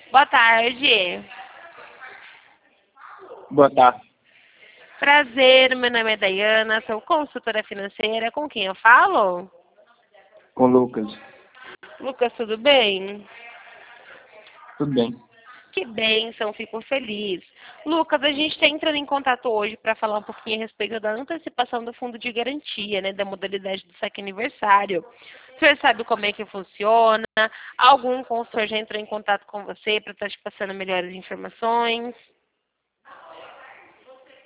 Boa tarde. Boa tarde, Prazer, meu nome é Dayana, sou consultora financeira. Com quem eu falo? com o Lucas. Lucas, tudo bem? Tudo bem. Que bênção, fico feliz. Lucas, a gente está entrando em contato hoje para falar um pouquinho a respeito da antecipação do fundo de garantia, né, da modalidade do saque aniversário. O senhor sabe como é que funciona? Algum consultor já entrou em contato com você para estar te passando melhores informações?